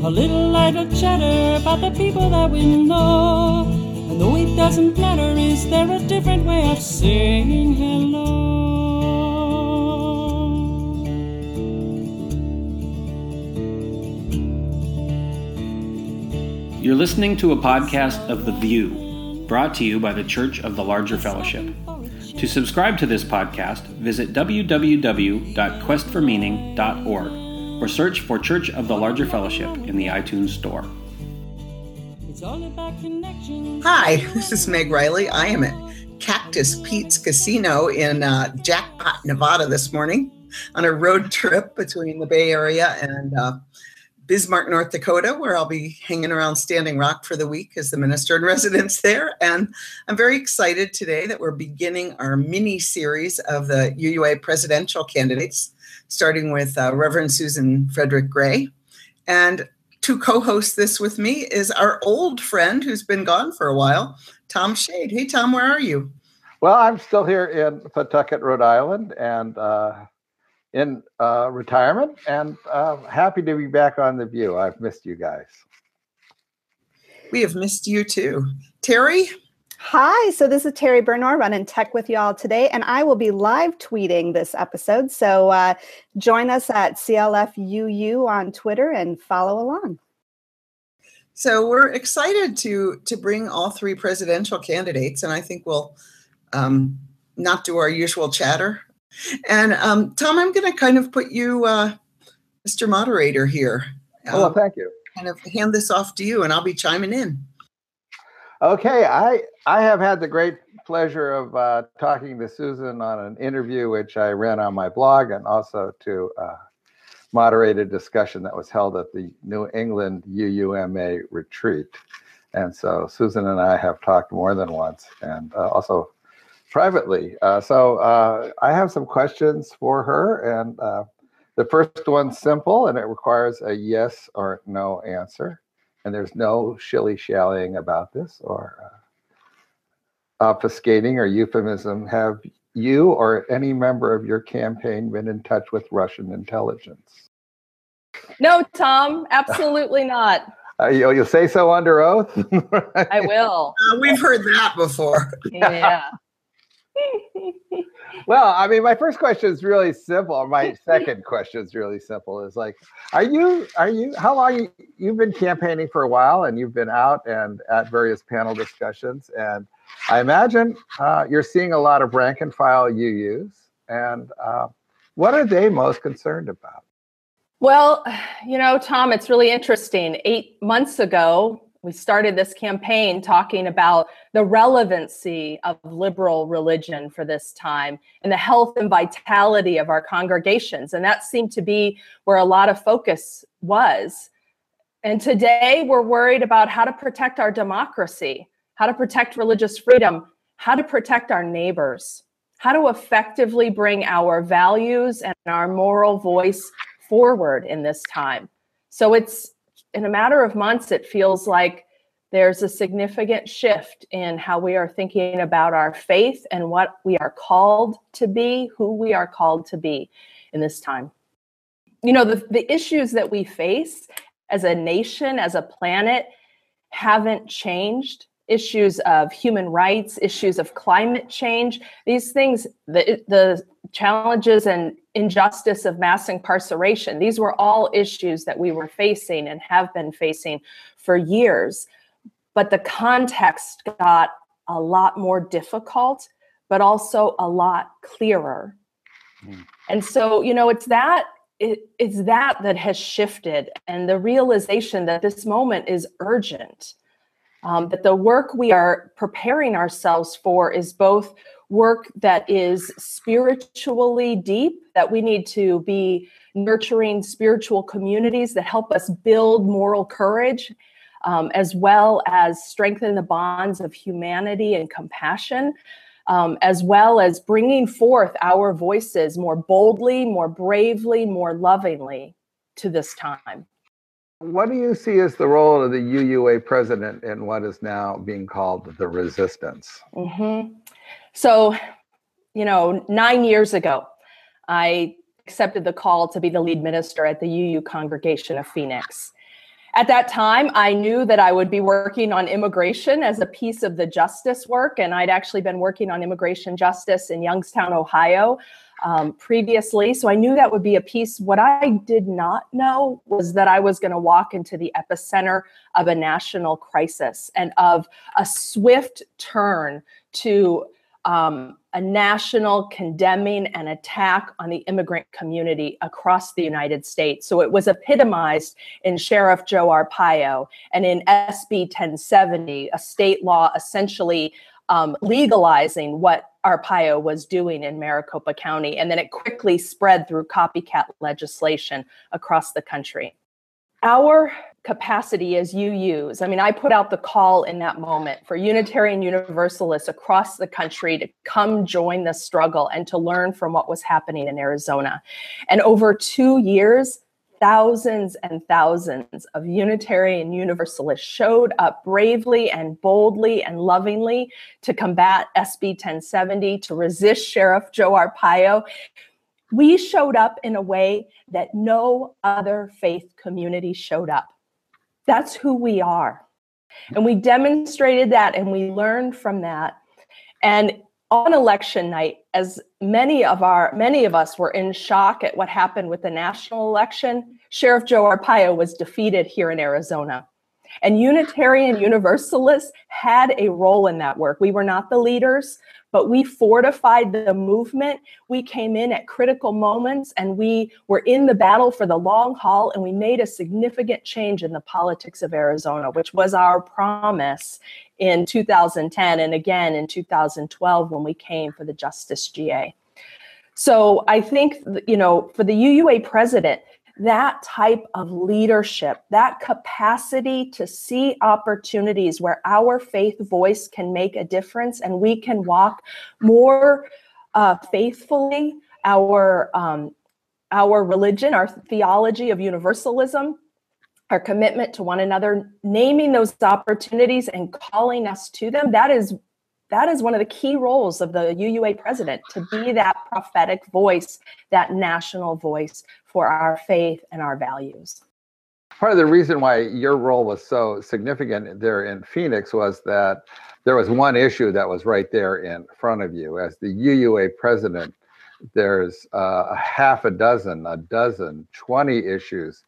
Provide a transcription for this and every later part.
A little idle chatter about the people that we know. And though it doesn't matter, is there a different way of saying hello? You're listening to a podcast of The View, brought to you by the Church of the Larger Fellowship. To subscribe to this podcast, visit www.questformeaning.org or search for Church of the Larger Fellowship in the iTunes Store. Hi, this is Meg Riley. I am at Cactus Pete's Casino in Jackpot, Nevada this morning on a road trip between the Bay Area and Bismarck, North Dakota, where I'll be hanging around Standing Rock for the week as the minister in residence there. And I'm very excited today that we're beginning our mini series of the UUA presidential candidates, starting with Reverend Susan Frederick Gray. And to co-host this with me is our old friend who's been gone for a while, Tom Shade. Hey, Tom, where are you? Well, I'm still here in Pawtucket, Rhode Island, and in retirement, and happy to be back on The View. I've missed you guys. We have missed you too. Terry? Hi, so this is Terry Bernor running tech with y'all today, and I will be live tweeting this episode. So join us at CLFUU on Twitter and follow along. So we're excited to bring all three presidential candidates, and I think we'll not do our usual chatter. And Tom, I'm going to kind of put you, Mr. Moderator here. Well, thank you. Kind of hand this off to you, and I'll be chiming in. Okay, I have had the great pleasure of talking to Susan on an interview which I ran on my blog, and also to moderate a discussion that was held at the New England UUMA retreat. And so Susan and I have talked more than once, and also privately. So I have some questions for her, and the first one's simple, and it requires a yes or no answer. And there's no shilly-shallying about this or obfuscating or euphemism. Have you or any member of your campaign been in touch with Russian intelligence? No, Tom, absolutely not. You'll say so under oath? I will. We've heard that before. Yeah. Well, I mean, my first question is really simple. My second question is really simple. Is like, how long you've been campaigning for a while, and you've been out and at various panel discussions, and I imagine you're seeing a lot of rank and file UUs, and what are they most concerned about? Well, Tom, it's really interesting. 8 months ago, we started this campaign talking about the relevancy of liberal religion for this time and the health and vitality of our congregations. And that seemed to be where a lot of focus was. And today we're worried about how to protect our democracy, how to protect religious freedom, how to protect our neighbors, how to effectively bring our values and our moral voice forward in this time. So it's in a matter of months, it feels like there's a significant shift in how we are thinking about our faith and what we are called to be, who we are called to be in this time. The issues that we face as a nation, as a planet, haven't changed. Issues of human rights, issues of climate change, these things, the challenges and injustice of mass incarceration, these were all issues that we were facing and have been facing for years. But the context got a lot more difficult, but also a lot clearer. And so, it's that has shifted, and the realization that this moment is urgent. That the work we are preparing ourselves for is both work that is spiritually deep, that we need to be nurturing spiritual communities that help us build moral courage, as well as strengthen the bonds of humanity and compassion, as well as bringing forth our voices more boldly, more bravely, more lovingly to this time. What do you see as the role of the UUA president in what is now being called the resistance? Mm-hmm. So, 9 years ago, I accepted the call to be the lead minister at the UU congregation of Phoenix. At that time, I knew that I would be working on immigration as a piece of the justice work, and I'd actually been working on immigration justice in Youngstown, Ohio, previously. So I knew that would be a piece. What I did not know was that I was going to walk into the epicenter of a national crisis and of a swift turn to a national condemning and attack on the immigrant community across the United States. So it was epitomized in Sheriff Joe Arpaio and in SB 1070, a state law essentially legalizing what Arpaio was doing in Maricopa County. And then it quickly spread through copycat legislation across the country. Our capacity as UUs, I mean, I put out the call in that moment for Unitarian Universalists across the country to come join the struggle and to learn from what was happening in Arizona. And over 2 years, thousands and thousands of Unitarian Universalists showed up bravely and boldly and lovingly to combat SB 1070, to resist Sheriff Joe Arpaio. We showed up in a way that no other faith community showed up. That's who we are. And we demonstrated that and we learned from that. And on election night, as many of us were in shock at what happened with the national election, Sheriff Joe Arpaio was defeated here in Arizona. And Unitarian Universalists had a role in that work. We were not the leaders, but we fortified the movement. We came in at critical moments and we were in the battle for the long haul, and we made a significant change in the politics of Arizona, which was our promise in 2010 and again in 2012 when we came for the Justice GA. So I think, for the UUA president, that type of leadership, that capacity to see opportunities where our faith voice can make a difference and we can walk more faithfully our religion, our theology of universalism, our commitment to one another, naming those opportunities and calling us to them, that is one of the key roles of the UUA president, to be that prophetic voice, that national voice for our faith and our values. Part of the reason why your role was so significant there in Phoenix was that there was one issue that was right there in front of you. As the UUA president, there's a dozen, 20 issues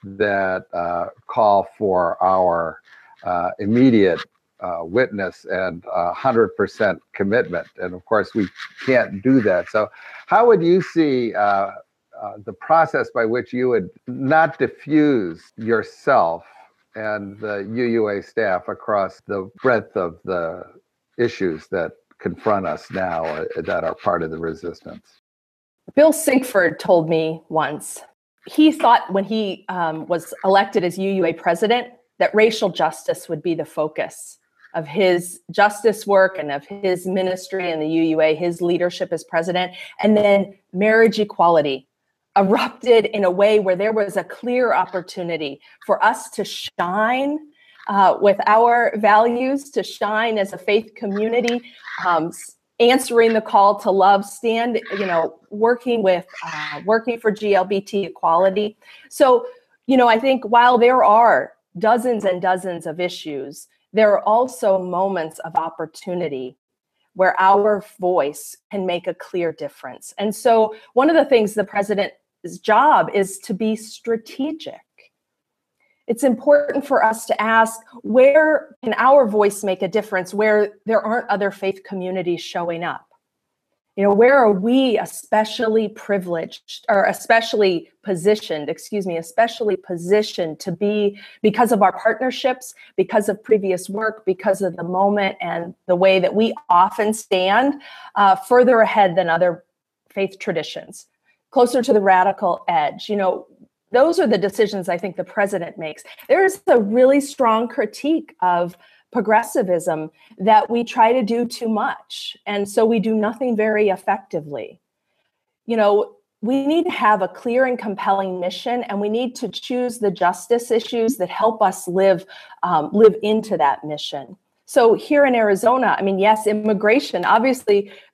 that call for our immediate witness and 100% commitment. And of course, we can't do that. So how would you see the process by which you would not diffuse yourself and the UUA staff across the breadth of the issues that confront us now that are part of the resistance? Bill Sinkford told me once, he thought when he was elected as UUA president that racial justice would be the focus of his justice work and of his ministry in the UUA, his leadership as president, and then marriage equality erupted in a way where there was a clear opportunity for us to shine with our values, to shine as a faith community, answering the call to love, working for GLBT equality. So, I think while there are dozens and dozens of issues, there are also moments of opportunity where our voice can make a clear difference. And so one of the things the president's job is to be strategic. It's important for us to ask, where can our voice make a difference where there aren't other faith communities showing up? Where are we especially privileged or especially positioned to be, because of our partnerships, because of previous work, because of the moment and the way that we often stand further ahead than other faith traditions, closer to the radical edge. Those are the decisions I think the president makes. There is a really strong critique of progressivism that we try to do too much. And so we do nothing very effectively. We need to have a clear and compelling mission, and we need to choose the justice issues that help us live into that mission. So here in Arizona, yes, immigration, obviously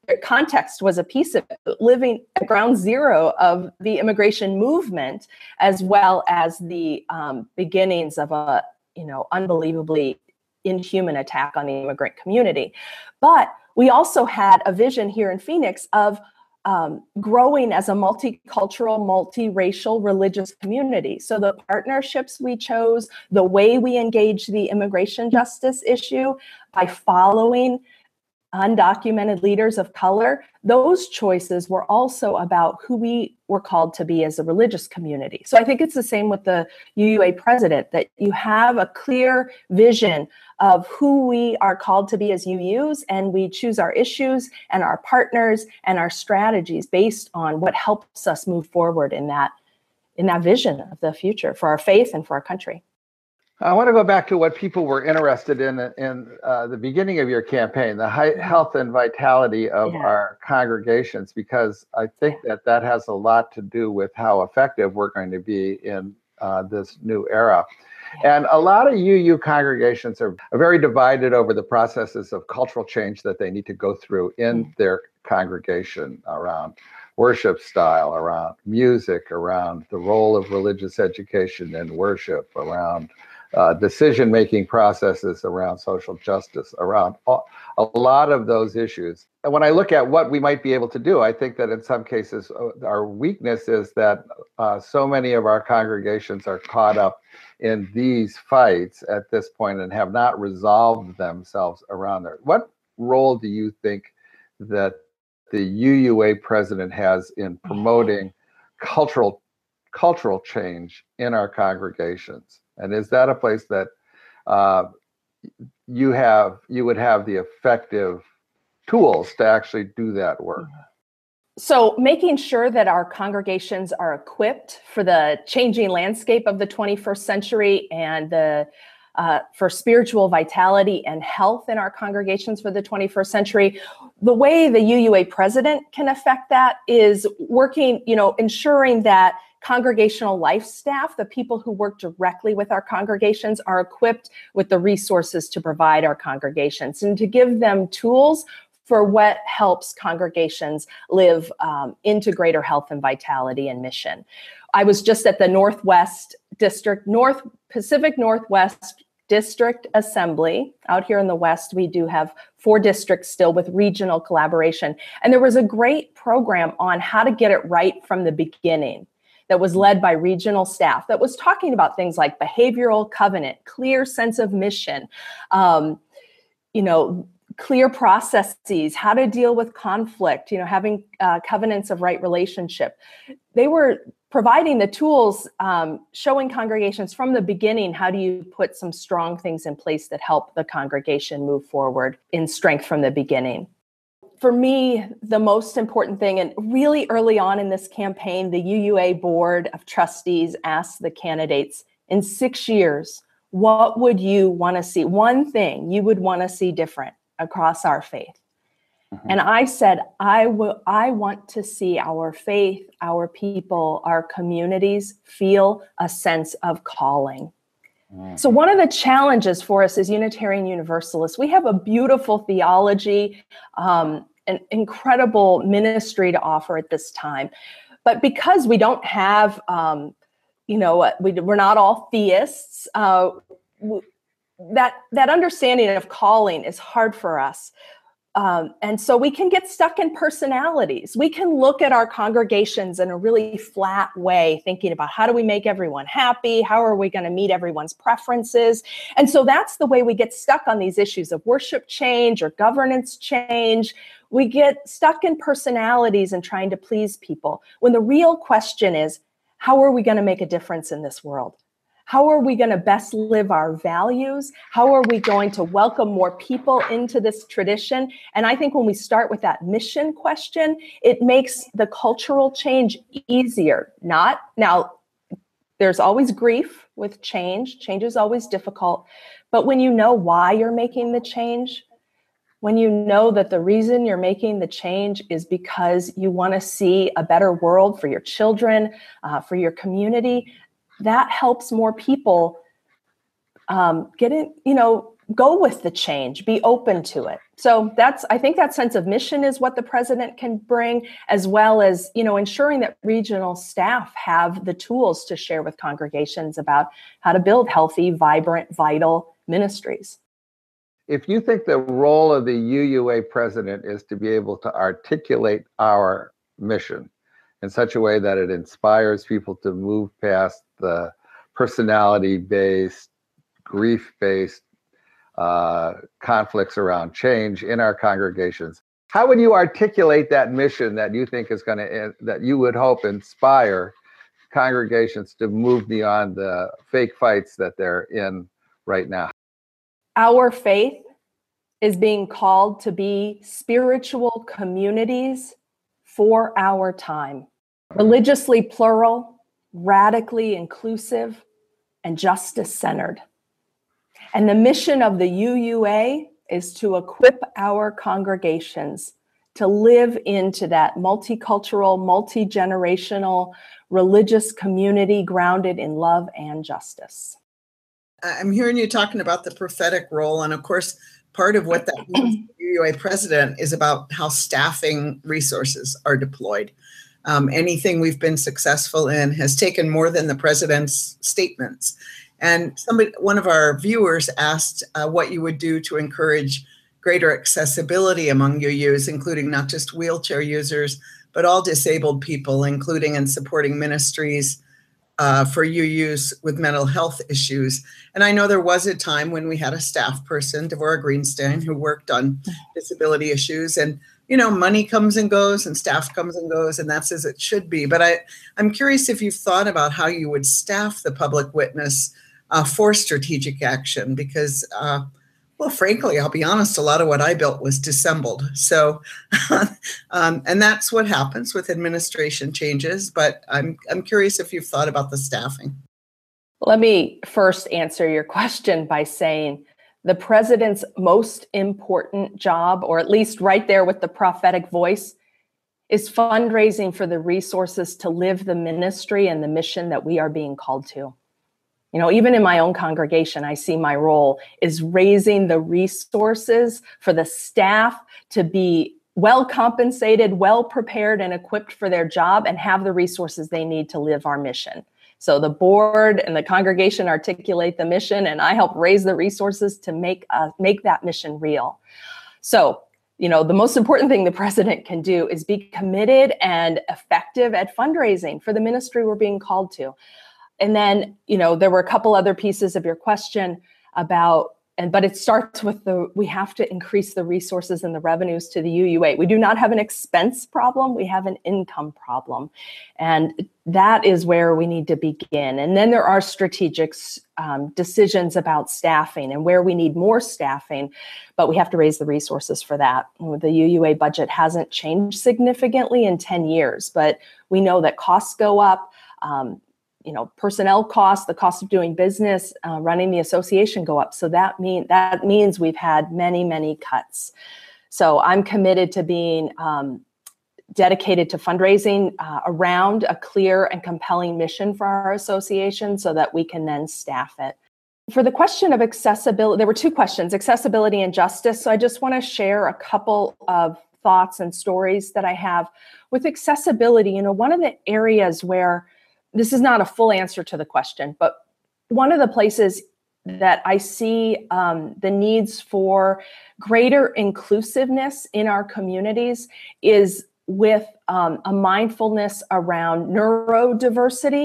context was a piece of it, living at ground zero of the immigration movement, as well as the beginnings of a, unbelievably inhuman attack on the immigrant community. But we also had a vision here in Phoenix of growing as a multicultural, multiracial religious community. So the partnerships we chose, the way we engage the immigration justice issue by following undocumented leaders of color, those choices were also about who we were called to be as a religious community. So I think it's the same with the UUA president, that you have a clear vision of who we are called to be as UUs, and we choose our issues and our partners and our strategies based on what helps us move forward in that vision of the future for our faith and for our country. I want to go back to what people were interested in the beginning of your campaign, the health and vitality of our congregations, because I think that has a lot to do with how effective we're going to be in this new era. And a lot of UU congregations are very divided over the processes of cultural change that they need to go through in their congregation around worship style, around music, around the role of religious education and worship, around decision-making processes, around social justice, around a lot of those issues. And when I look at what we might be able to do, I think that in some cases, our weakness is that so many of our congregations are caught up in these fights at this point and have not resolved themselves around there. What role do you think that the UUA president has in promoting cultural change in our congregations? And is that a place that you would have the effective tools to actually do that work? So making sure that our congregations are equipped for the changing landscape of the 21st century and for spiritual vitality and health in our congregations for the 21st century. The way the UUA president can affect that is working, ensuring that congregational life staff, the people who work directly with our congregations, are equipped with the resources to provide our congregations and to give them tools for what helps congregations live into greater health and vitality and mission. I was just at the Pacific Northwest District Assembly. Out here in the West, we do have 4 districts still with regional collaboration. And there was a great program on how to get it right from the beginning that was led by regional staff that was talking about things like behavioral covenant, clear sense of mission, clear processes, how to deal with conflict, having covenants of right relationship. They were providing the tools, showing congregations from the beginning, how do you put some strong things in place that help the congregation move forward in strength from the beginning. For me, the most important thing, and really early on in this campaign, the UUA Board of Trustees asked the candidates, in 6 years, what would you want to see? One thing you would want to see different across our faith. Mm-hmm. And I said, I want to see our faith, our people, our communities feel a sense of calling. Mm-hmm. So one of the challenges for us as Unitarian Universalists, we have a beautiful theology, an incredible ministry to offer at this time. But because we don't have, we're not all theists, that understanding of calling is hard for us. And so we can get stuck in personalities. We can look at our congregations in a really flat way, thinking about how do we make everyone happy? How are we going to meet everyone's preferences? And so that's the way we get stuck on these issues of worship change or governance change. We get stuck in personalities and trying to please people, when the real question is, how are we going to make a difference in this world? How are we going to best live our values? How are we going to welcome more people into this tradition? And I think when we start with that mission question, it makes the cultural change easier. Now, there's always grief with change. Change is always difficult. But when you know why you're making the change, when you know that the reason you're making the change is because you want to see a better world for your children, for your community, that helps more people get in, go with the change, be open to it. So I think that sense of mission is what the president can bring, as well as, ensuring that regional staff have the tools to share with congregations about how to build healthy, vibrant, vital ministries. If you think the role of the UUA president is to be able to articulate our mission in such a way that it inspires people to move past the personality-based, grief-based conflicts around change in our congregations, how would you articulate that mission that you think is that you would hope inspire congregations to move beyond the fake fights that they're in right now? Our faith is being called to be spiritual communities for our time, religiously plural, radically inclusive, and justice-centered. And the mission of the UUA is to equip our congregations to live into that multicultural, multi-generational religious community grounded in love and justice. I'm hearing you talking about the prophetic role. And of course, part of what that means for the UUA president is about how staffing resources are deployed. Anything we've been successful in has taken more than the president's statements. And one of our viewers asked what you would do to encourage greater accessibility among UUs, including not just wheelchair users, but all disabled people, including and supporting ministries for UUs with mental health issues. And I know there was a time when we had a staff person, Devorah Greenstein, who worked on disability issues. And, money comes and goes and staff comes and goes, and that's as it should be. But I'm curious if you've thought about how you would staff the public witness for strategic action, because, frankly, I'll be honest, a lot of what I built was dissembled. So, and that's what happens with administration changes. But I'm curious if you've thought about the staffing. Let me first answer your question by saying the president's most important job, or at least right there with the prophetic voice, is fundraising for the resources to live the ministry and the mission that we are being called to. Even in my own congregation, I see my role is raising the resources for the staff to be well compensated, well prepared, and equipped for their job and have the resources they need to live our mission. So the board and the congregation articulate the mission, and I help raise the resources to make that mission real. So, the most important thing the president can do is be committed and effective at fundraising for the ministry we're being called to. And then, there were a couple other pieces of your question about, but it starts with we have to increase the resources and the revenues to the UUA. We do not have an expense problem, we have an income problem. And that is where we need to begin. And then there are strategic decisions about staffing and where we need more staffing, but we have to raise the resources for that. The UUA budget hasn't changed significantly in 10 years, but we know that costs go up. Personnel costs, the cost of doing business, running the association go up. So that means we've had many, many cuts. So I'm committed to being dedicated to fundraising around a clear and compelling mission for our association so that we can then staff it. For the question of accessibility, there were two questions, accessibility and justice. So I just want to share a couple of thoughts and stories that I have. With accessibility, one of the areas where this is not a full answer to the question, but one of the places that I see the needs for greater inclusiveness in our communities is with a mindfulness around neurodiversity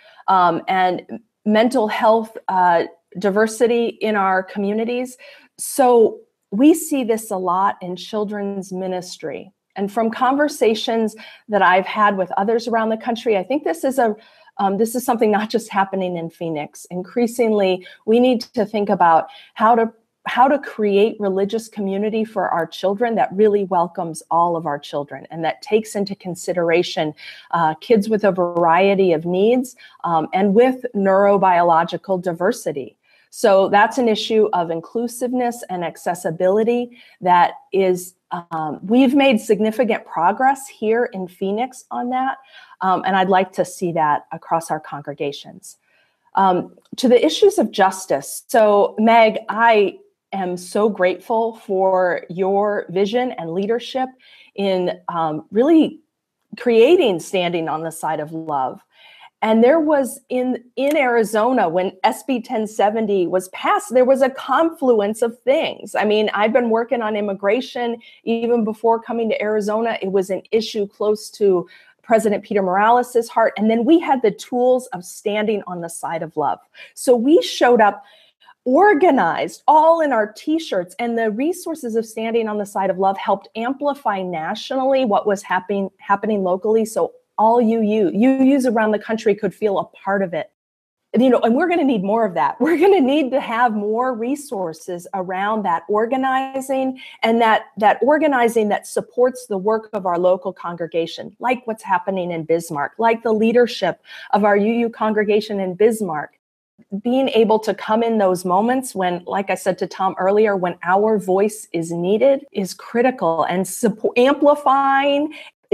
and mental health diversity in our communities. So we see this a lot in children's ministry. And from conversations that I've had with others around the country, I think this is something not just happening in Phoenix. Increasingly, we need to think about how to create religious community for our children that really welcomes all of our children and that takes into consideration kids with a variety of needs and with neurobiological diversity. So that's an issue of inclusiveness and accessibility that is, we've made significant progress here in Phoenix on that, and I'd like to see that across our congregations. To the issues of justice, so Meg, I am so grateful for your vision and leadership in really creating Standing on the Side of Love. And there was in Arizona, when SB 1070 was passed, there was a confluence of things. I mean, I've been working on immigration even before coming to Arizona. It was an issue close to President Peter Morales' heart. And then we had the tools of Standing on the Side of Love. So we showed up organized, all in our t-shirts, and the resources of Standing on the Side of Love helped amplify nationally what was happening locally. So all UUs around the country could feel a part of it. And we're going to need more of that. We're going to need to have more resources around that organizing, and that organizing that supports the work of our local congregation, like what's happening in Bismarck, like the leadership of our UU congregation in Bismarck. Being able to come in those moments when, like I said to Tom earlier, when our voice is needed is critical, and amplifying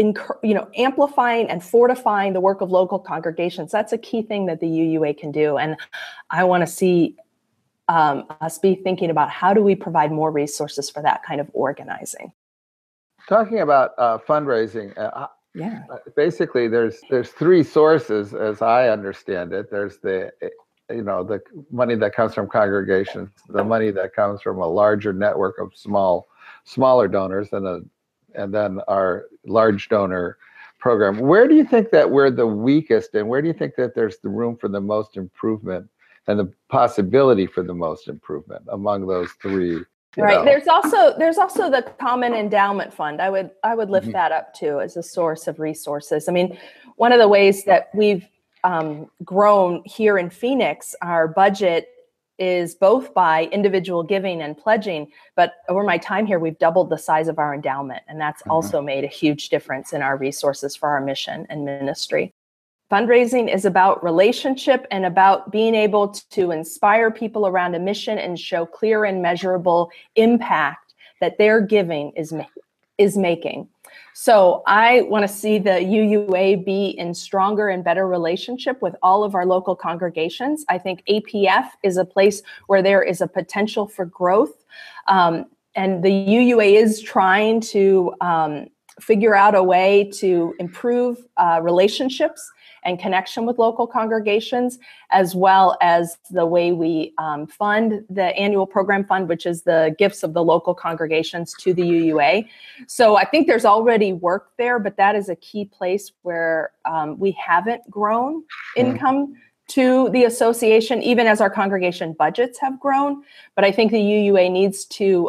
and fortifying the work of local congregations. That's a key thing that the UUA can do. And I want to see us be thinking about how do we provide more resources for that kind of organizing. Talking about fundraising, basically there's three sources as I understand it. There's the money that comes from congregations, the money that comes from a larger network of smaller donors, and then our large donor program. Where do you think that we're the weakest, and where do you think that there's the room for the most improvement and the possibility for the most improvement among those three? Right. There's also the Common Endowment Fund. I would lift that up too as a source of resources. I mean, one of the ways that we've grown here in Phoenix, our budget is both by individual giving and pledging, but over my time here, we've doubled the size of our endowment, and that's also made a huge difference in our resources for our mission and ministry. Fundraising is about relationship and about being able to inspire people around a mission and show clear and measurable impact that their giving is making. So I want to see the UUA be in stronger and better relationship with all of our local congregations. I think APF is a place where there is a potential for growth. And the UUA is trying to figure out a way to improve relationships and connection with local congregations, as well as the way we fund the annual program fund, which is the gifts of the local congregations to the UUA. So I think there's already work there, but that is a key place where we haven't grown income to the association, even as our congregation budgets have grown. But I think the UUA needs to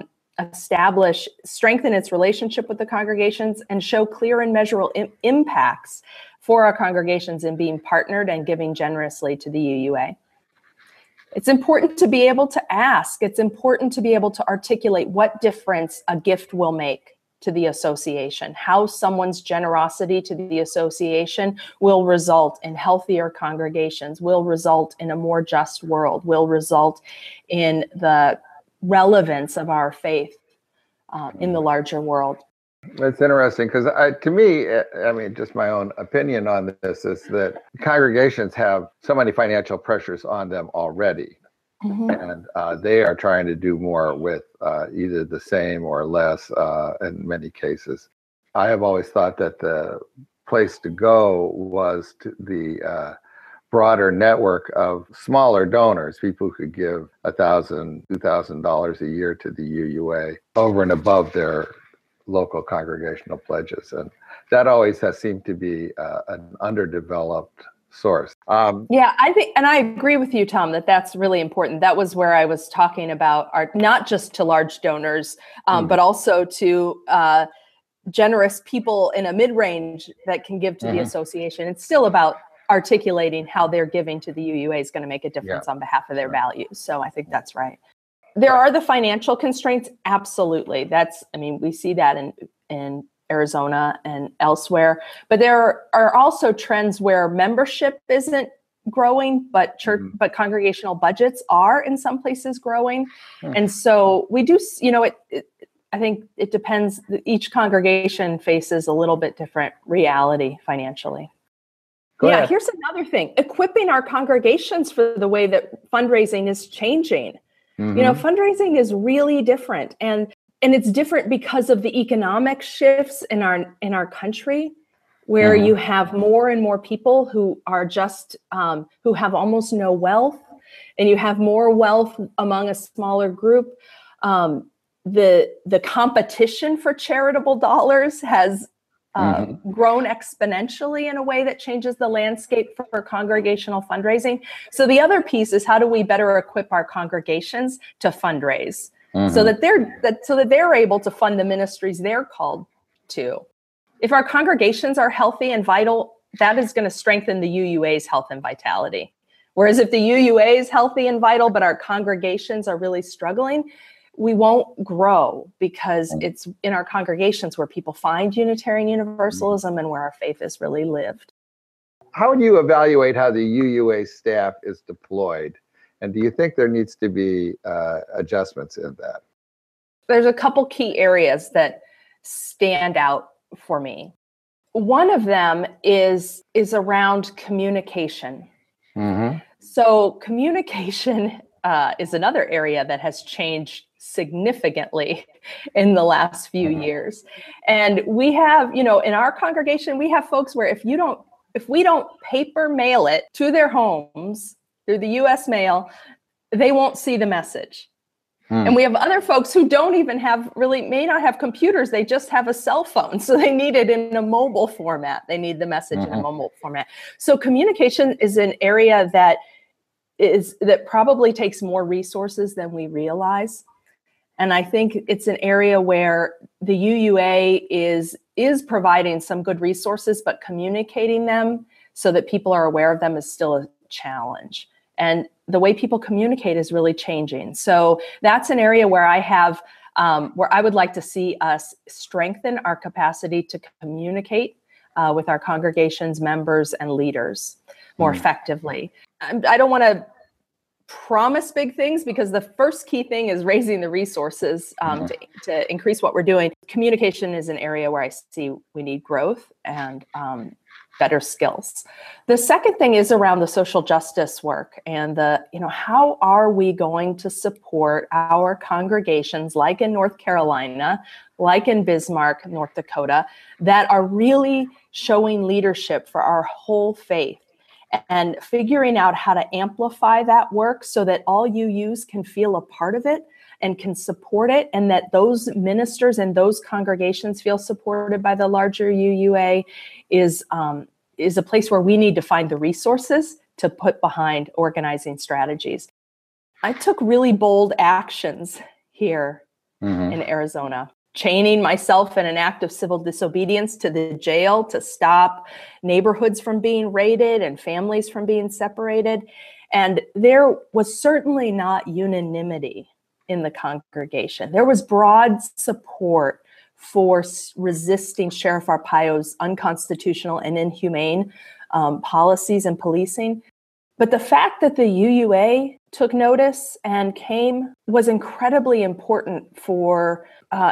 strengthen its relationship with the congregations and show clear and measurable impacts for our congregations in being partnered and giving generously to the UUA. It's important to be able to ask. It's important to be able to articulate what difference a gift will make to the association, how someone's generosity to the association will result in healthier congregations, will result in a more just world, will result in the relevance of our faith in the larger world. It's interesting because to me, I mean, just my own opinion on this is that congregations have so many financial pressures on them already. And they are trying to do more with either the same or less in many cases. I have always thought that the place to go was to the broader network of smaller donors, people who could give $1,000, $2,000 a year to the UUA over and above their local congregational pledges. And that always has seemed to be an underdeveloped source. Yeah, I think, and I agree with you, Tom, that that's really important. That was where I was talking about not just to large donors, but also to generous people in a mid-range that can give to the association. It's still about articulating how their giving to the UUA is going to make a difference on behalf of their values. So I think that's right. There are the financial constraints. Absolutely. We see that in Arizona and elsewhere, but there are also trends where membership isn't growing, but but congregational budgets are in some places growing. And so we do, I think it depends. Each congregation faces a little bit different reality financially. Here's another thing, equipping our congregations for the way that fundraising is changing. Fundraising is really different. And it's different because of the economic shifts in our country, where you have more and more people who are just who have almost no wealth, and you have more wealth among a smaller group. The competition for charitable dollars has grown exponentially in a way that changes the landscape for congregational fundraising. So the other piece is, how do we better equip our congregations to fundraise so that they're able to fund the ministries they're called to? If our congregations are healthy and vital, that is going to strengthen the UUA's health and vitality. Whereas if the UUA is healthy and vital, but our congregations are really struggling, we won't grow, because it's in our congregations where people find Unitarian Universalism and where our faith is really lived. How would you evaluate how the UUA staff is deployed? And do you think there needs to be adjustments in that? There's a couple key areas that stand out for me. One of them is around communication. So communication is another area that has changed significantly in the last few years. And we have, in our congregation, we have folks where if we don't paper mail it to their homes through the US mail, they won't see the message. And we have other folks who don't even may not have computers. They just have a cell phone. So they need it in a mobile format. They need the message in a mobile format. So communication is an area that probably takes more resources than we realize. And I think it's an area where the UUA is providing some good resources, but communicating them so that people are aware of them is still a challenge. And the way people communicate is really changing. So that's an area where where I would like to see us strengthen our capacity to communicate with our congregation's members and leaders more effectively. I don't want to promise big things, because the first key thing is raising the resources to increase what we're doing. Communication is an area where I see we need growth and better skills. The second thing is around the social justice work and how are we going to support our congregations, like in North Carolina, like in Bismarck, North Dakota, that are really showing leadership for our whole faith, and figuring out how to amplify that work so that all UUs can feel a part of it and can support it, and that those ministers and those congregations feel supported by the larger UUA is a place where we need to find the resources to put behind organizing strategies. I took really bold actions here in Arizona, chaining myself in an act of civil disobedience to the jail to stop neighborhoods from being raided and families from being separated. And there was certainly not unanimity in the congregation. There was broad support for resisting Sheriff Arpaio's unconstitutional and inhumane policies and policing. But the fact that the UUA took notice and came was incredibly important for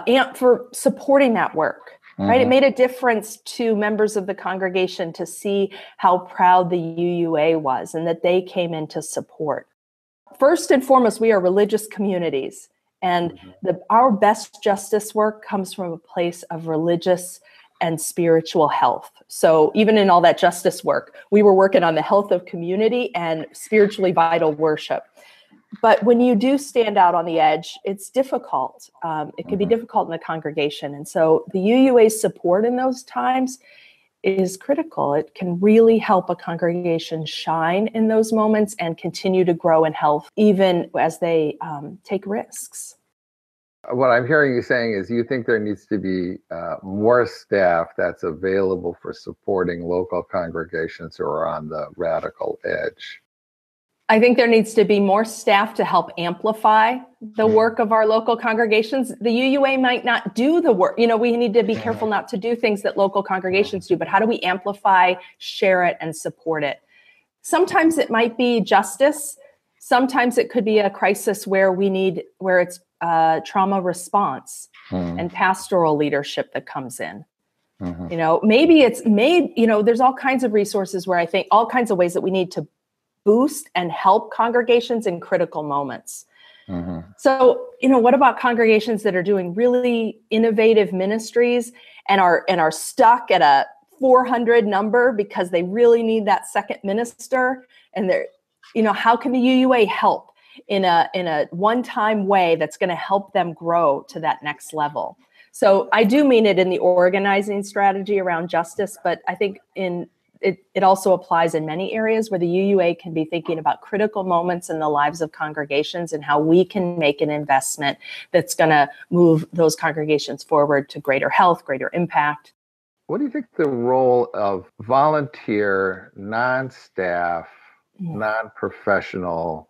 supporting that work. Right? It made a difference to members of the congregation to see how proud the UUA was and that they came in to support. First and foremost, we are religious communities, and our best justice work comes from a place of religious and spiritual health. So even in all that justice work, we were working on the health of community and spiritually vital worship. But when you do stand out on the edge, it's difficult. It can be difficult in the congregation. And so the UUA's support in those times is critical. It can really help a congregation shine in those moments and continue to grow in health, even as they take risks. What I'm hearing you saying is you think there needs to be more staff that's available for supporting local congregations who are on the radical edge. I think there needs to be more staff to help amplify the work of our local congregations. The UUA might not do the work. We need to be careful not to do things that local congregations do, but how do we amplify, share it, and support it? Sometimes it might be justice. Sometimes it could be a crisis where it's trauma response and pastoral leadership that comes in. There's all kinds of resources where I think all kinds of ways that we need to boost and help congregations in critical moments. So, what about congregations that are doing really innovative ministries and are stuck at a 400 number because they really need that second minister? And they're, how can the UUA help in a one-time way that's going to help them grow to that next level? So I do mean it in the organizing strategy around justice, but I think it also applies in many areas where the UUA can be thinking about critical moments in the lives of congregations and how we can make an investment that's going to move those congregations forward to greater health, greater impact. What do you think the role of volunteer, non-staff, non-professional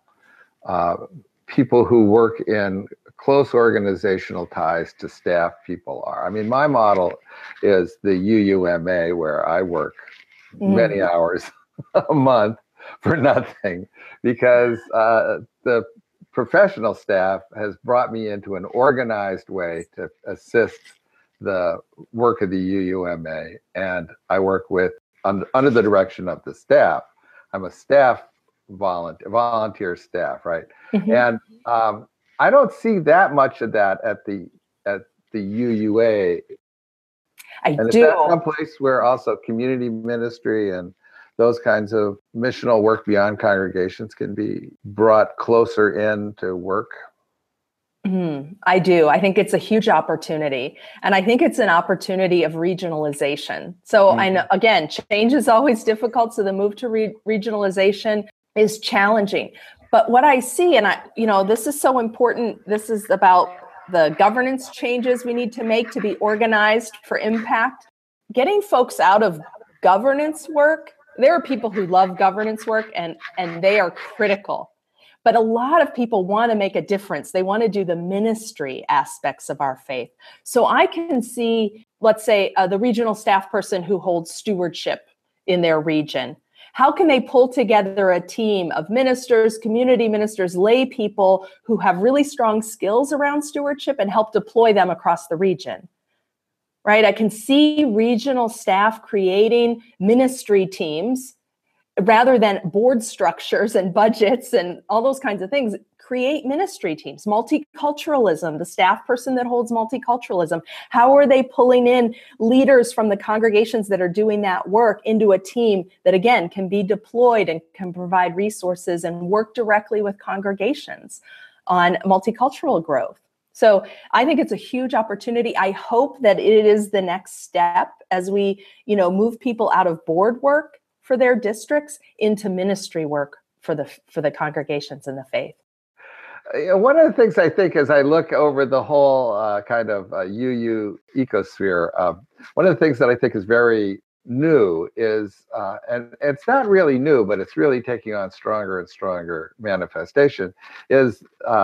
people who work in close organizational ties to staff people are? I mean, my model is the UUMA, where I work many hours a month for nothing, because the professional staff has brought me into an organized way to assist the work of the UUMA, and I work with under the direction of the staff. I'm a staff volunteer staff, right? And I don't see that much of that at the UUA. And do. Is that someplace where also community ministry and those kinds of missional work beyond congregations can be brought closer in to work? I do. I think it's a huge opportunity. And I think it's an opportunity of regionalization. So I know, again, change is always difficult. So the move to regionalization is challenging. But what I see, and this is so important. This is about the governance changes we need to make to be organized for impact. Getting folks out of governance work. There are people who love governance work and they are critical. But a lot of people want to make a difference. They want to do the ministry aspects of our faith. So I can see, let's say, the regional staff person who holds stewardship in their region. How can they pull together a team of ministers, community ministers, lay people who have really strong skills around stewardship and help deploy them across the region? Right? I can see regional staff creating ministry teams rather than board structures and budgets and all those kinds of things. Create ministry teams. Multiculturalism, the staff person that holds multiculturalism. How are they pulling in leaders from the congregations that are doing that work into a team that, again, can be deployed and can provide resources and work directly with congregations on multicultural growth? So I think it's a huge opportunity. I hope that it is the next step as we, move people out of board work for their districts into ministry work for the congregations in the faith. One of the things I think as I look over the whole kind of UU ecosphere, one of the things that I think is very new is, and it's not really new, but it's really taking on stronger and stronger manifestation, is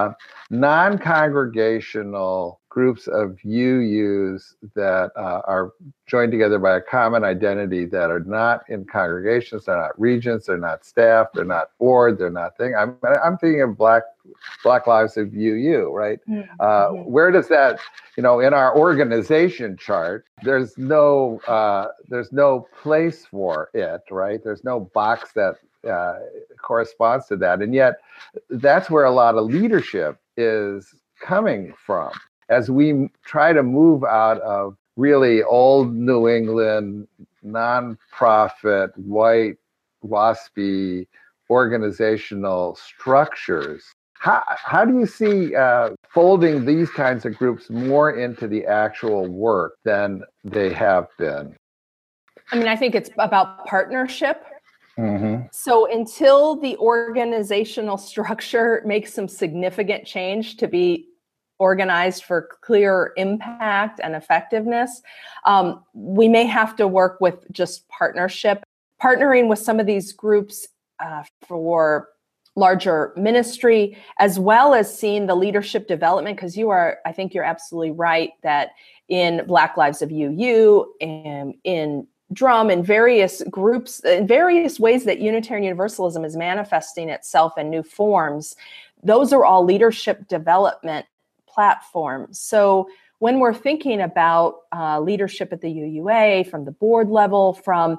non-congregational groups of UUs that are joined together by a common identity that are not in congregations, they're not regions, they're not staff, they're not board, they're not thing. I'm thinking of Black Lives of UU, right? Where does that, in our organization chart, there's no place for it, right? There's no box that corresponds to that. And yet that's where a lot of leadership is coming from. As we try to move out of really old New England, nonprofit, white, waspy organizational structures, how do you see folding these kinds of groups more into the actual work than they have been? I mean, I think it's about partnership. So until the organizational structure makes some significant change to be organized for clear impact and effectiveness, we may have to work with just partnering with some of these groups for larger ministry, as well as seeing the leadership development, because I think you're absolutely right that in Black Lives of UU and in Drum and various groups, in various ways that Unitarian Universalism is manifesting itself in new forms, those are all leadership development platforms. So when we're thinking about leadership at the UUA, from the board level, from,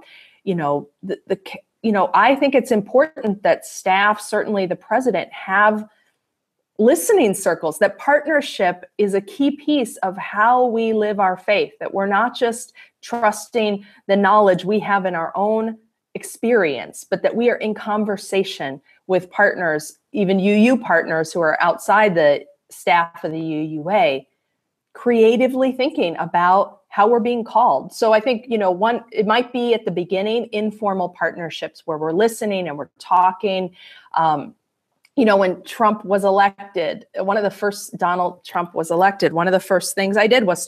I think it's important that staff, certainly the president, have listening circles, that partnership is a key piece of how we live our faith, that we're not just trusting the knowledge we have in our own experience, but that we are in conversation with partners, even UU partners who are outside the staff of the UUA, creatively thinking about how we're being called. So I think, it might be at the beginning, informal partnerships where we're listening and we're talking. When Trump was elected, Donald Trump was elected, one of the first things I did was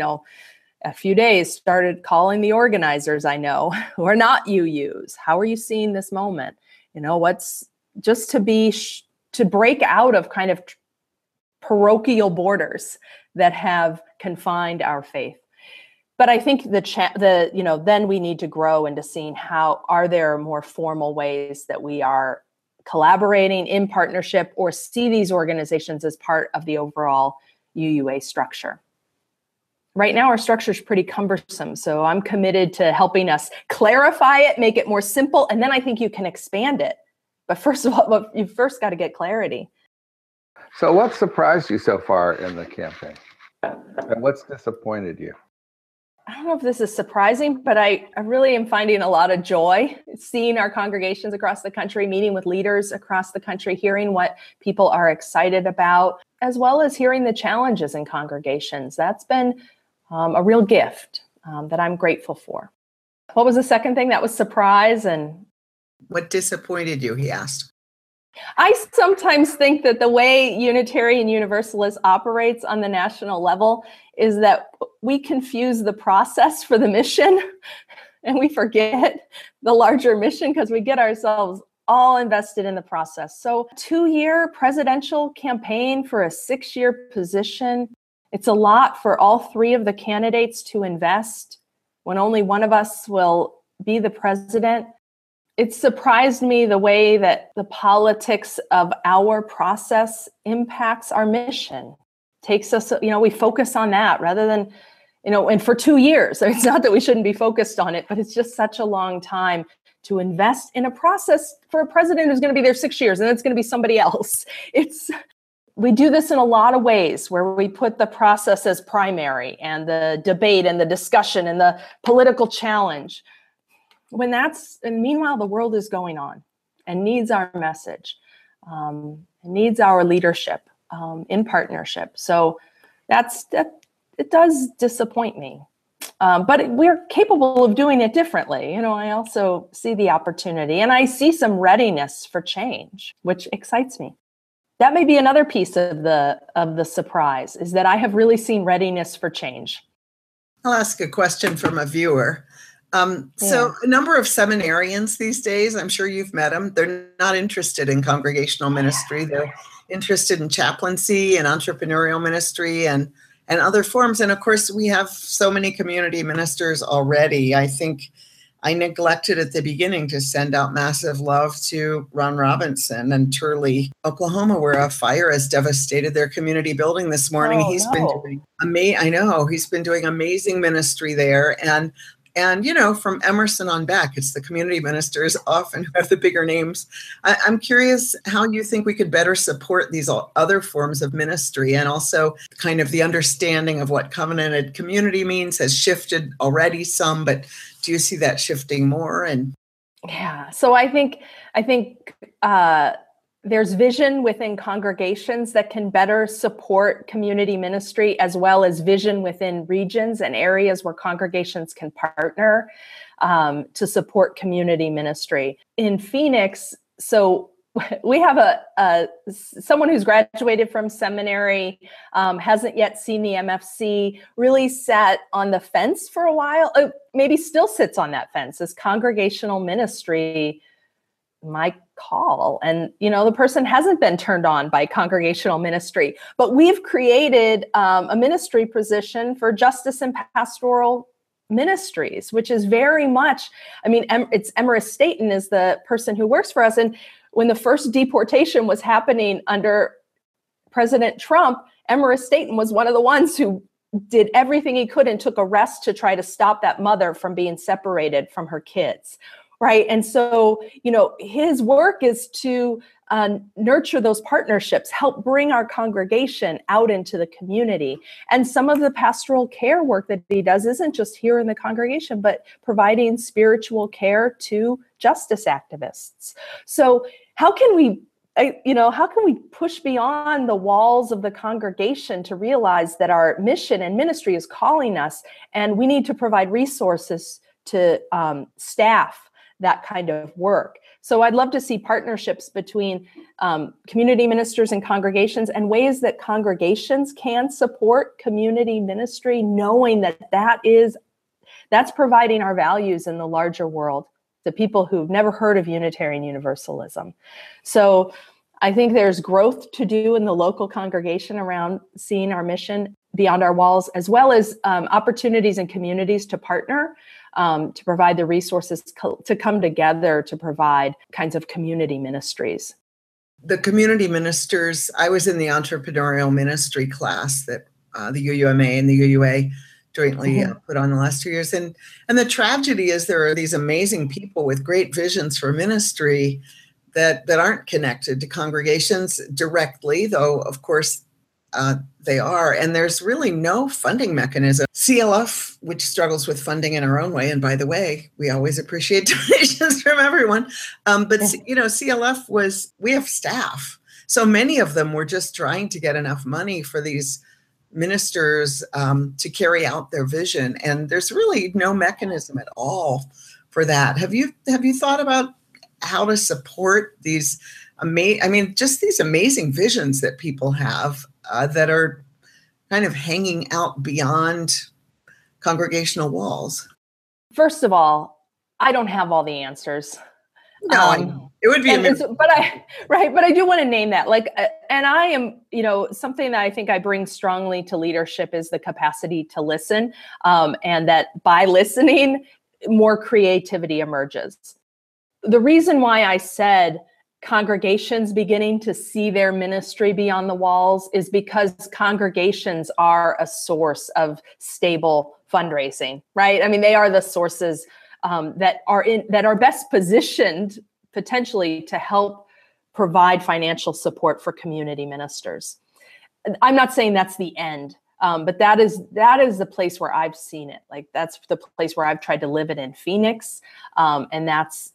a few days, started calling the organizers I know who are not UUs. How are you seeing this moment? What's just to break out of kind of parochial borders that have confined our faith. But I think then we need to grow into seeing how are there more formal ways that we are collaborating in partnership or see these organizations as part of the overall UUA structure. Right now, our structure is pretty cumbersome, so I'm committed to helping us clarify it, make it more simple, and then I think you can expand it. But first of all, you've first got to get clarity. So what surprised you so far in the campaign? And what's disappointed you? I don't know if this is surprising, but I really am finding a lot of joy seeing our congregations across the country, meeting with leaders across the country, hearing what people are excited about, as well as hearing the challenges in congregations. That's been a real gift that I'm grateful for. What was the second thing? That was surprise. And what disappointed you, he asked. I sometimes think that the way Unitarian Universalist operates on the national level is that we confuse the process for the mission and we forget the larger mission because we get ourselves all invested in the process. So 2-year presidential campaign for a 6-year position, it's a lot for all 3 of the candidates to invest when only one of us will be the president. It surprised me the way that the politics of our process impacts our mission. Takes us, we focus on that rather than, and for 2 years. It's not that we shouldn't be focused on it, but it's just such a long time to invest in a process for a president who's going to be there 6 years and it's going to be somebody else. We do this in a lot of ways where we put the process as primary and the debate and the discussion and the political challenge. And meanwhile, the world is going on and needs our message, needs our leadership in partnership. So it does disappoint me, but we're capable of doing it differently. I also see the opportunity and I see some readiness for change, which excites me. That may be another piece of the surprise is that I have really seen readiness for change. I'll ask a question from a viewer. So a number of seminarians these days, I'm sure you've met them, they're not interested in congregational ministry. They're interested in chaplaincy and entrepreneurial ministry and other forms. And of course, we have so many community ministers already. I think I neglected at the beginning to send out massive love to Ron Robinson and Turley, Oklahoma, where a fire has devastated their community building this morning. He's been doing amazing ministry there. And from Emerson on back, it's the community ministers often who have the bigger names. I'm curious how you think we could better support these other forms of ministry, and also kind of the understanding of what covenanted community means has shifted already some, but do you see that shifting more? So I think there's vision within congregations that can better support community ministry, as well as vision within regions and areas where congregations can partner to support community ministry. In Phoenix, so we have someone who's graduated from seminary, hasn't yet seen the MFC, really sat on the fence for a while, maybe still sits on that fence. Is congregational ministry my call? And, the person hasn't been turned on by congregational ministry, but we've created a ministry position for justice and pastoral ministries, which is very much, it's Emrys Staton is the person who works for us. And when the first deportation was happening under President Trump, Emrys Staton was one of the ones who did everything he could and took arrests to try to stop that mother from being separated from her kids. Right. And so, his work is to nurture those partnerships, help bring our congregation out into the community. And some of the pastoral care work that he does isn't just here in the congregation, but providing spiritual care to justice activists. So how can we push beyond the walls of the congregation to realize that our mission and ministry is calling us, and we need to provide resources to staff that kind of work? So I'd love to see partnerships between community ministers and congregations, and ways that congregations can support community ministry, knowing that that's providing our values in the larger world to people who've never heard of Unitarian Universalism. So I think there's growth to do in the local congregation around seeing our mission beyond our walls, as well as opportunities in communities to partner, to provide the resources to come together to provide kinds of community ministries. The community ministers, I was in the entrepreneurial ministry class that the UUMA and the UUA jointly put on the last 2 years. And the tragedy is there are these amazing people with great visions for ministry that aren't connected to congregations directly, though, of course, they are. And there's really no funding mechanism. CLF, which struggles with funding in our own way, and by the way, we always appreciate donations from everyone. CLF we have staff. So many of them were just trying to get enough money for these ministers to carry out their vision. And there's really no mechanism at all for that. Have you thought about how to support these these amazing visions that people have that are kind of hanging out beyond congregational walls? First of all, I don't have all the answers. No, it would be amazing. But I do want to name that. And I am, something that I think I bring strongly to leadership is the capacity to listen, and that by listening, more creativity emerges. The reason why I said congregations beginning to see their ministry beyond the walls is because congregations are a source of stable fundraising, right? I mean, they are the sources that are best positioned potentially to help provide financial support for community ministers. I'm not saying that's the end, but that is the place where I've seen it. Like, that's the place where I've tried to live it in Phoenix, and that is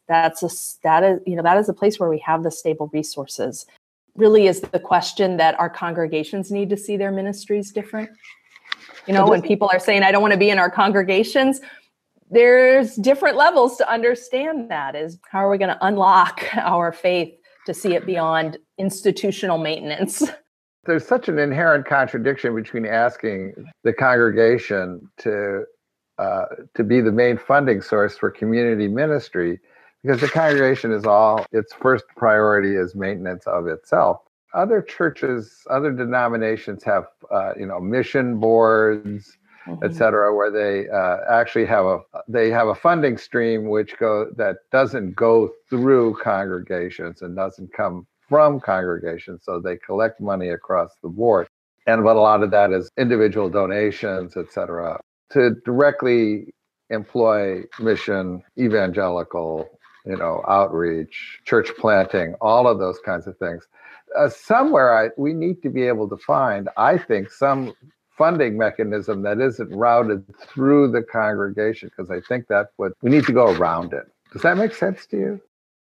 a place where we have the stable resources. Really is the question that our congregations need to see their ministries different. When people are saying, I don't want to be in our congregations, there's different levels to understand that. Is how are we going to unlock our faith to see it beyond institutional maintenance? There's such an inherent contradiction between asking the congregation to be the main funding source for community ministry, because the congregation its first priority is maintenance of itself. Other churches, other denominations have mission boards, et cetera, where they actually have a funding stream that doesn't go through congregations and doesn't come from congregations, so they collect money across the board. But a lot of that is individual donations, et cetera, to directly employ mission, evangelical, outreach, church planting, all of those kinds of things. Somewhere we need to be able to find, I think, some funding mechanism that isn't routed through the congregation, because I think we need to go around it. Does that make sense to you?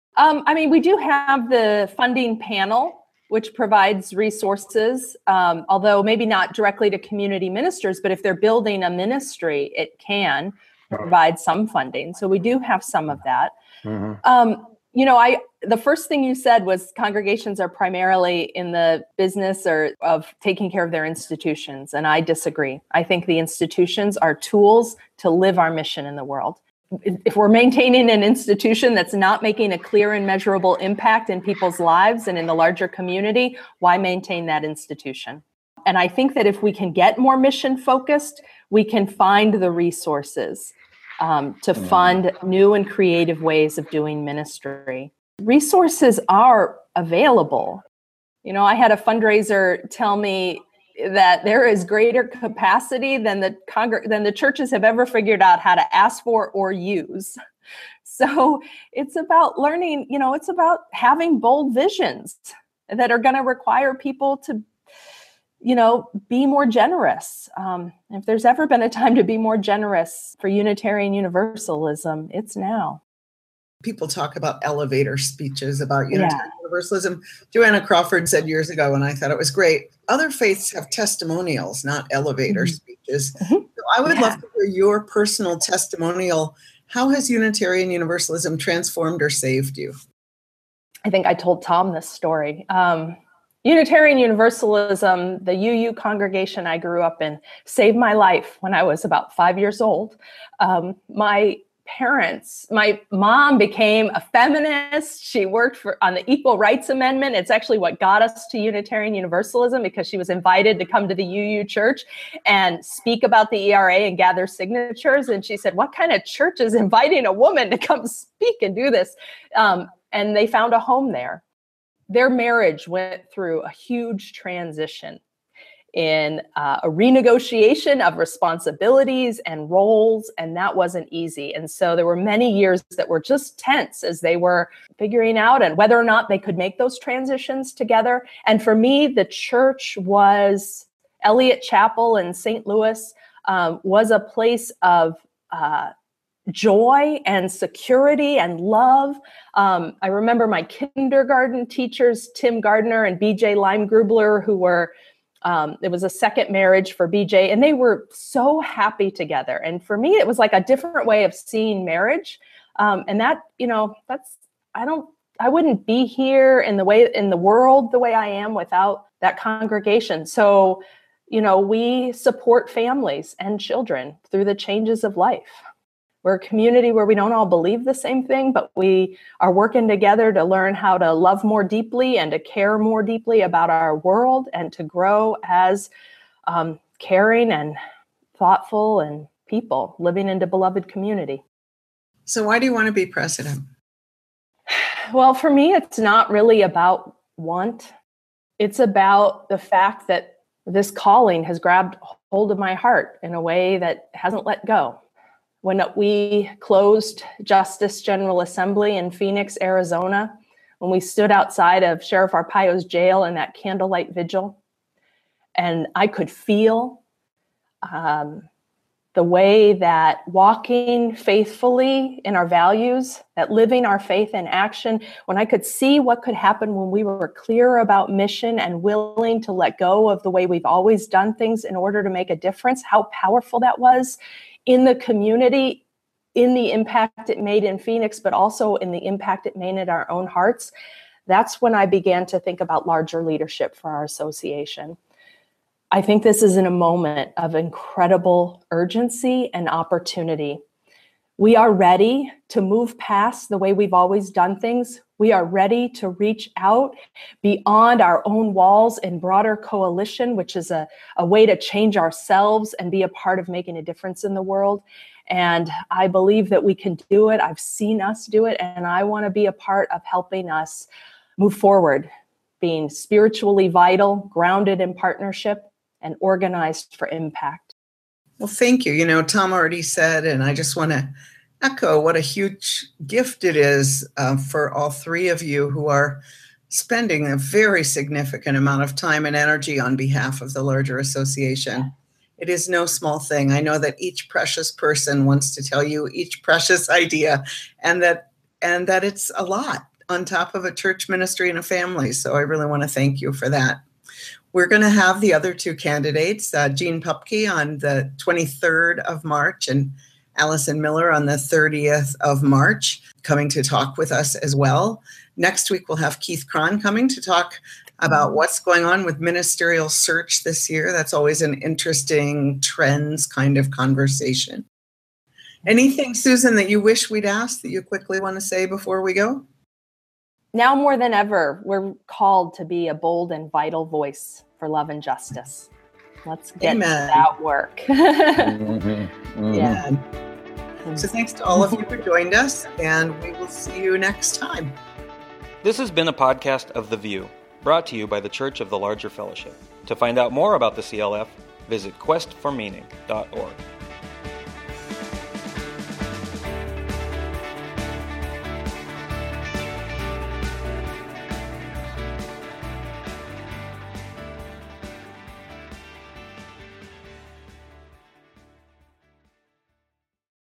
We do have the funding panel, which provides resources, although maybe not directly to community ministers, but if they're building a ministry, it can provide some funding. So we do have some of that. Mm-hmm. The first thing you said was congregations are primarily in the business of taking care of their institutions, and I disagree. I think the institutions are tools to live our mission in the world. If we're maintaining an institution that's not making a clear and measurable impact in people's lives and in the larger community, why maintain that institution? And I think that if we can get more mission focused, we can find the resources to fund new and creative ways of doing ministry. Resources are available. I had a fundraiser tell me that there is greater capacity than the churches have ever figured out how to ask for or use. So it's about learning, it's about having bold visions that are going to require people to, be more generous. If there's ever been a time to be more generous for Unitarian Universalism, it's now. People talk about elevator speeches about Unitarian Universalism. Joanna Crawford said years ago, and I thought it was great, other faiths have testimonials, not elevator speeches. So I would love to hear your personal testimonial. How has Unitarian Universalism transformed or saved you? I think I told Tom this story. Unitarian Universalism, the UU congregation I grew up in, saved my life when I was about 5 years old. My mom became a feminist. She worked on the Equal Rights Amendment. It's actually what got us to Unitarian Universalism, because she was invited to come to the UU church and speak about the ERA and gather signatures. And she said, what kind of church is inviting a woman to come speak and do this? And they found a home there. Their marriage went through a huge transition in a renegotiation of responsibilities and roles, and that wasn't easy. And so there were many years that were just tense as they were figuring out and whether or not they could make those transitions together. And for me, the church was Elliott Chapel in St. Louis, was a place of joy and security and love. I remember my kindergarten teachers, Tim Gardner and BJ Lime-Grubler, who were, it was a second marriage for BJ, and they were so happy together. And for me, it was like a different way of seeing marriage. And that, I wouldn't be here in the world the way I am without that congregation. So, we support families and children through the changes of life. We're a community where we don't all believe the same thing, but we are working together to learn how to love more deeply and to care more deeply about our world and to grow as caring and thoughtful and people living in a beloved community. So why do you want to be president? Well, for me, it's not really about want. It's about the fact that this calling has grabbed hold of my heart in a way that hasn't let go. When we closed Justice General Assembly in Phoenix, Arizona, when we stood outside of Sheriff Arpaio's jail in that candlelight vigil, and I could feel the way that walking faithfully in our values, that living our faith in action, when I could see what could happen when we were clear about mission and willing to let go of the way we've always done things in order to make a difference, how powerful that was in the community, in the impact it made in Phoenix, but also in the impact it made in our own hearts. That's when I began to think about larger leadership for our association. I think this is in a moment of incredible urgency and opportunity. We are ready to move past the way we've always done things. We are ready to reach out beyond our own walls in broader coalition, which is a way to change ourselves and be a part of making a difference in the world. And I believe that we can do it. I've seen us do it, and I want to be a part of helping us move forward, being spiritually vital, grounded in partnership, and organized for impact. Well, thank you. Tom already said, and I just want to echo what a huge gift it is for all three of you who are spending a very significant amount of time and energy on behalf of the larger association. It is no small thing. I know that each precious person wants to tell you each precious idea, and that it's a lot on top of a church ministry and a family. So I really want to thank you for that. We're going to have the other two candidates, Jean Pupke on the 23rd of March and Allison Miller on the 30th of March, coming to talk with us as well. Next week, we'll have Keith Cron coming to talk about what's going on with ministerial search this year. That's always an interesting trends kind of conversation. Anything, Susan, that you wish we'd asked that you quickly want to say before we go? Now more than ever, we're called to be a bold and vital voice for love and justice. Let's get to that work. Yeah. So thanks to all of you who joined us, and we will see you next time. This has been a podcast of The View, brought to you by the Church of the Larger Fellowship. To find out more about the CLF, visit questformeaning.org.